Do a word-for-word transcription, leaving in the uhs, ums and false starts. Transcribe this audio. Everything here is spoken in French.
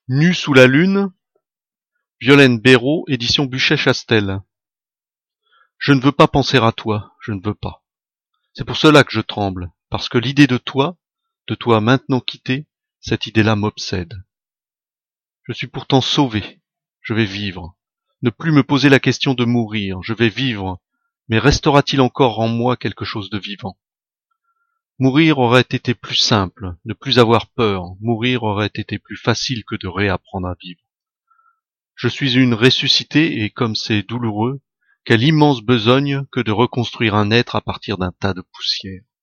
Nu sous la lune, Violaine Béraud, édition Buchet-Chastel. Je ne veux pas penser à toi, je ne veux pas. C'est pour cela que je tremble, parce que l'idée de toi, de toi maintenant quitté, cette idée-là m'obsède. Je suis pourtant sauvé, je vais vivre. Ne plus me poser la question de mourir, je vais vivre, mais restera-t-il encore en moi quelque chose de vivant? Mourir aurait été plus simple, ne plus avoir peur, mourir aurait été plus facile que de réapprendre à vivre. Je suis une ressuscitée et comme c'est douloureux, quelle immense besogne que de reconstruire un être à partir d'un tas de poussière.